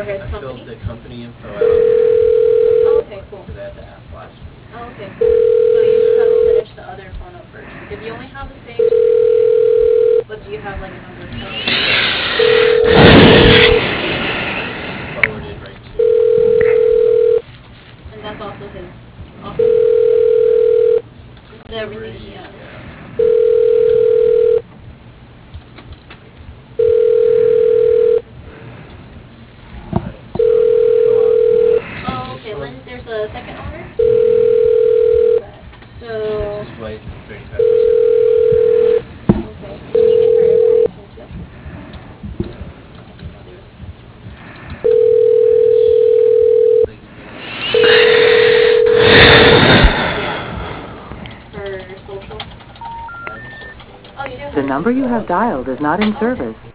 his I company? filled the company info out. Oh, okay, cool. Because I had to ask last week. Oh, okay, cool. So you just have to finish the other phone up first. If you only have the same, just repeat it. But do you have like a number of phones? Forwarded right to himself. And that's also his office number. This is everything he has. Oh, okay. Then there's a second owner? Okay. So... It's his wife, 35%. Okay. Can you get her information too? Yeah. Her social. Oh, you do have The number you have dialed is not in service.